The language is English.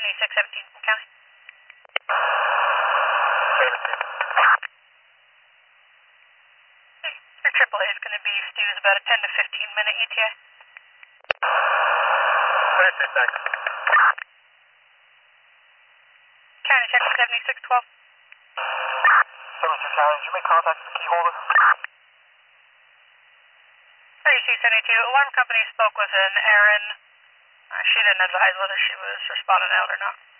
7617 County. 17. Your AAA is going to be Stu's about a 10 to 15 minute ETA. 22 seconds. County check 7612. 72 County, did you make contact with the key holder? 3272. Alarm company spoke with an Erin. She didn't advise whether she was responding out or not.